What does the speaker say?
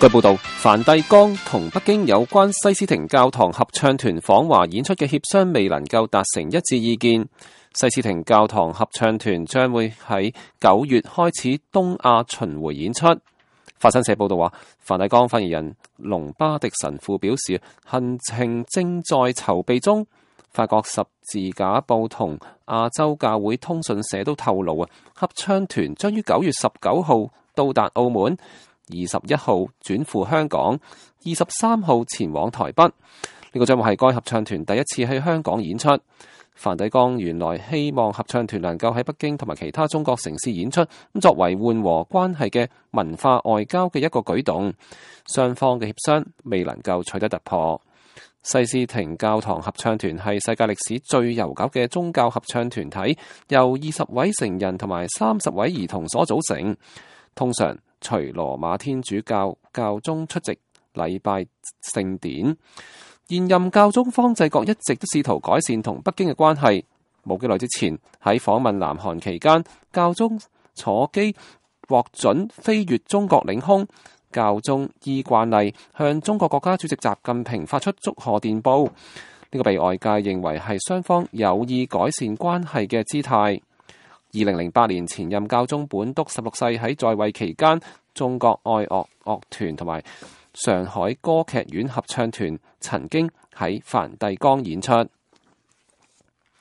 據報道，梵蒂岡同北京有關西斯廷教堂合唱團訪華演出嘅協商未能夠達成一致意見。西斯廷教堂合唱團將會喺9月開始東亞巡迴演出。法新社報道話，梵蒂岡發言人隆巴迪神父表示，行程正在籌備中。法國十字架報同亞洲教會通訊社都透露，合唱團將於9月19號到達澳門，21號轉赴香港，23號前往台北。呢個將會係該合唱團第一次喺香港演出。梵蒂岡原來希望合唱團能夠喺北京同埋其他中國城市演出，咁作為緩和關係嘅文化外交嘅一個舉動。雙方嘅協商未能夠取得突破。西斯廷教堂合唱團係世界歷史最悠久嘅宗教合唱團體，由20位成人同埋30位兒童所組成。通常隨羅馬天主教教宗出席禮拜聖典。現任教宗方濟各一直都試圖改善同北京嘅關係。冇幾耐之前喺訪問南韓期間，教宗坐機獲准飛越中國領空。教宗依慣例向中國國家主席習近平發出祝賀電報，呢個被外界認為係雙方有意改善關係嘅姿態。2008年前任教宗本篤16世喺在位期間，中國愛樂樂團同埋上海歌劇院合唱團曾經喺梵蒂岡演出。